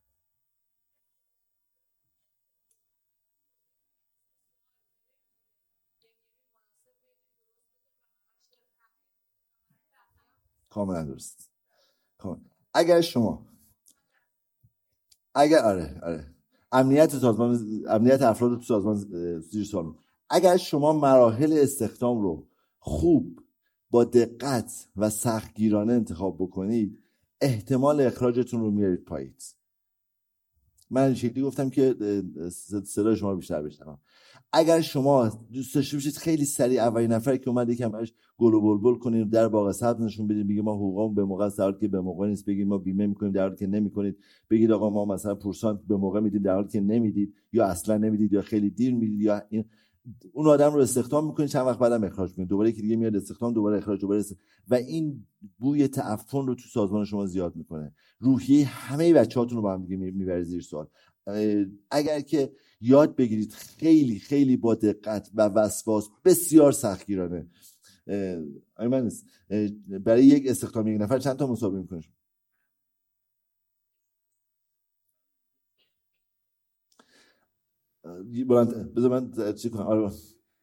کاملا درست. اگر شما آره امنیت افراد تو سازمان زیر سوال، اگر شما مراحل استخدام رو خوب با دقت و سختگیرانه انتخاب بکنید، احتمال اخراجتون رو میارید پایین. من این شکلی گفتم که صدای شما رو بیشتر بشنوم. اگر شما دوست داشته باشید خیلی سریع اولین نفری که اومد یکم براش گل و بلبل کنید، در باغ سبز نشون بدید، بگید ما حقوقمون به موقع است، در حالی که به موقع نیست، بگید ما بیمه میکنیم در حالی که نمیکنید، بگید آقا ما مثلا پورسانت به موقع میدیم در حالی که نمیدید، یا اصلا نمیدید، یا خیلی دیر میدید، یا اون آدم رو استخدام میکنید، چند وقت بعدم اخراج میکنید، دوباره یکی دیگه میاد استخدام، دوباره اخراج، و این بوی تعفن رو تو سازمان شما زیاد میکنه. روحیه همه بچه‌هاتون رو با هم دیگه میبره زیر سوال. اگر که یاد بگیرید خیلی خیلی با دقت و وسواس، بسیار سختگیرانه، برای یک استخدام یک نفر چند تا مسابقه میکنید؟ بذار من چی کنم. آره.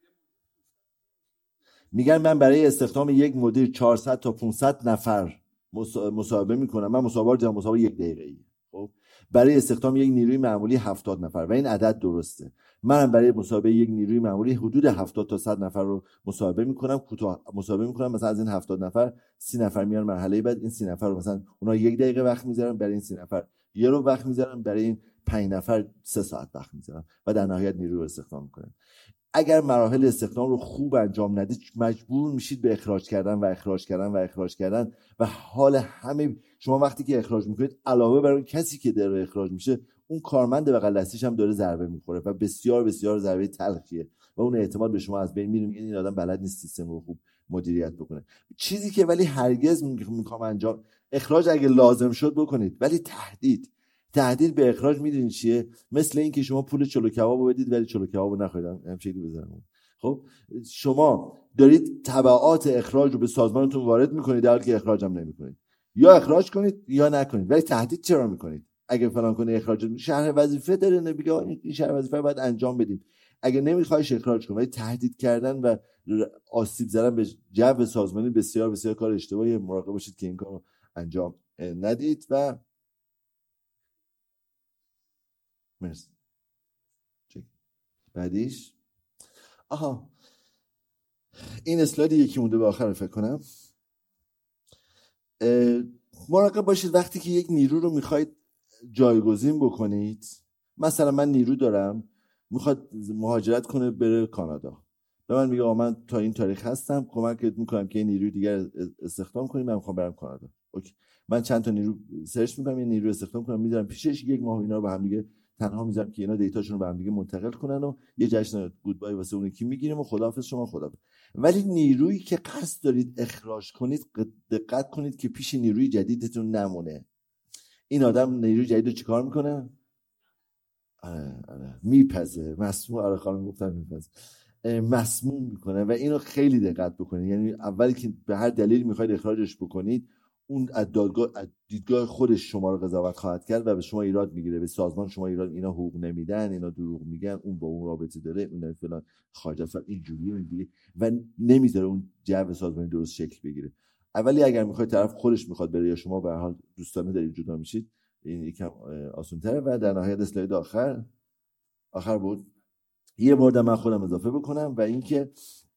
میگن من برای استخدام یک مدیر 400 تا 500 نفر مصاحبه میکنم. من مصاحبه رو دیدم، مصاحبه یک دقیقه‌ای. خب برای استخدام یک نیروی معمولی 70 نفر و این عدد درسته. منم برای مصاحبه یک نیروی معمولی حدود 70 تا 100 نفر رو مصاحبه میکنم. کوتاه مصاحبه میکنم، مثلا از این 70 نفر 30 نفر میان مرحله بعد، این 30 نفر رو مثلا اونا یک دقیقه وقت میذارن، برای این 30 نفر یه رو وقت میذارن، برای این 5 نفر 3 ساعت وقت میذارن و در نهایت نیروی رو استخدام میکنن. اگر مراحل استخدام رو خوب انجام ندید، مجبور میشید به اخراج کردن و حال همه شما وقتی که اخراج میکنید، علاوه بر اون کسی که داره اخراج میشه، اون کارمند بغل دستیش هم داره ضربه میخوره و بسیار بسیار ضربه تلخیه و اون اعتماد به شما از بین میره. میگه این آدم بلد نیست سیستم رو خوب مدیریت بکنه. چیزی که ولی هرگز میخوام انجام، اخراج اگه لازم شد بکنید، ولی تهدید به اخراج میدونید چیه؟ مثل این که شما پول چلو کبابو بدید ولی چلو کبابو نخورید، همچین بزنم. خب شما دارید تبعات اخراج رو به سازمانتون وارد میکنید در حالی که اخراج هم نمیکنید. یا اخراج کنید یا نکنید، ولی تهدید چرا میکنید؟ اگه فلان کنه اخراج، شرح وظیفه داره، نمیگه این شرح وظیفه رو باید انجام بدیم. اگه نمیخوایش اخراج کنید، ولی تهدید کردن و آسیب زدن به جو سازمانی بسیار بسیار کار اشتباهی. مراقب باشید که این کارو انجام ندید. و مرسی. بعدیش این اسلاید یکی مونده به آخر فکر کنم. مراقب باشید وقتی که یک نیرو رو میخواید جایگزین بکنید. مثلا من نیرو دارم میخواد مهاجرت کنه بره کانادا، به من میگه من تا این تاریخ هستم، کمکت میکنم که این نیروی دیگر استخدام کنیم، من میخوام برم کانادا. اوکی، من چند تا نیرو سرچ میکنم، این نیرو استخدام کنم، میذارم پیشش یک ماه، اینا رو با هم دیگه تنها میذارم که اینا دیتاشون رو به هم دیگه منتقل کنن و یه جشن گودبای واسه اون یکی میگیریم و خداحافظ شما خداحافظ. ولی نیرویی که قصد دارید اخراج کنید، دقت کنید که پیش نیروی جدیدتون نمونه. این آدم نیروی جدید رو چیکار میکنه؟ میپزه، مسموم. آره خانم گفتم میپزه، مسموم میکنه و اینو خیلی دقت بکنید. یعنی اولی که به هر دلیل میخواید اخراجش بکنید، اون از دیدگاه خودش شما رو قضاوت خواهد کرد و به شما ایراد میگیره، به سازمان شما ایراد، اینا حقوق نمیدن، اینا دروغ میگن، اون با اون رابطه داره، اون فلان خارج از اینجوری و نمیذاره اون جو سازمانی درست شکل بگیره. اولی اگر میخواید طرف خودش میخواد بره یا شما به هر حال دوستانه دارید جدا میشید، این یکم آسان‌تره. و در نهایت اسلاید آخر بود، یه مورد من خودم اضافه بکنم و اینکه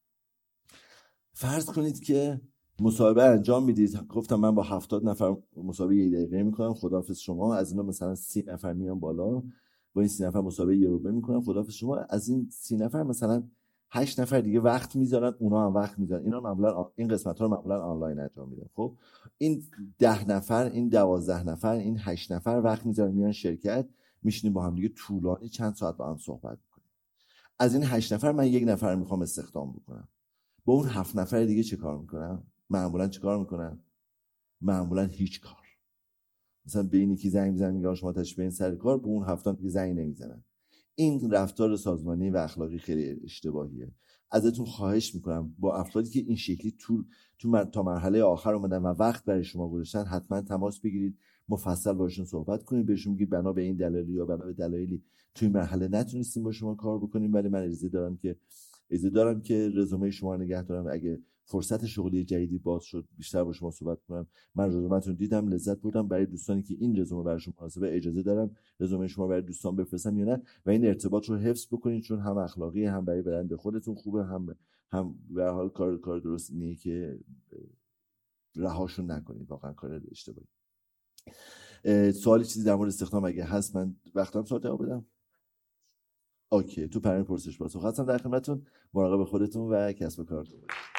فرض کنید که مصاحبه انجام میدید. گفتم من با 70 نفر مصاحبه یک دقیقه میکنم، خداحافظ شما. از اینا مثلا 30 نفر میان بالا، با این 30 نفر مصاحبه یه روبه میکنم، خداحافظ شما. از این 30 نفر مثلا 8 نفر دیگه وقت میذارن، اونا هم وقت میذارن. اینا معمولا این قسمت ها رو معمولا آنلاین انجام میدن. خب این 10 نفر، این 12 نفر، این 8 نفر وقت میذارن میان شرکت، میشینیم با هم دیگه طولانی چند ساعت با هم صحبت میکنیم. از این 8 نفر من یک نفر میخوام استخدام بکنم. با اون 7 نفر دیگه چه کار میکنم؟ معمولا چه کار میکنن؟ معمولا هیچ کار. مثلا به اینی که زنگ میزنن میگن شما تشریف برین سر کار، به اون 7 دیگه زنگ نمیزنن. این رفتار سازمانی و اخلاقی خیلی اشتباهیه. ازتون خواهش میکنم با افرادی که این شکلی تا مرحله آخر اومدن و وقت برای شما گذاشتن حتما تماس بگیرید، مفصل باشون صحبت کنید، بهشون بگید بنا به این دلایل یا بنا به دلایلی توی مرحله نتونستیم با شما کار بکنیم، ولی من اجازه دارم که رزومه شما رو نگه دارم. اگه فرصت شغلی جدیدی باز شد بیشتر با شما صحبت کنم. من رزومه‌تون دیدم، لذت بردم. برای دوستانی که این رزومه براشون مناسبه اجازه دارم رزومه شما برای دوستان بفرستم یا نه، و این ارتباط رو حفظ بکنید، چون هم اخلاقی، هم برای برند خودتون خوبه، هم به هر حال کار درست نیه که رهاشون نکنید. واقعا کار اشتباهی. سوالی چیزی در مورد استخدام اگه هست من وقتم سوال جواب بدم. اوکی، تو پرین پرسش پاسخ هستم در خدمتتون. مراقب خودتون و کسب و کارتون باشید.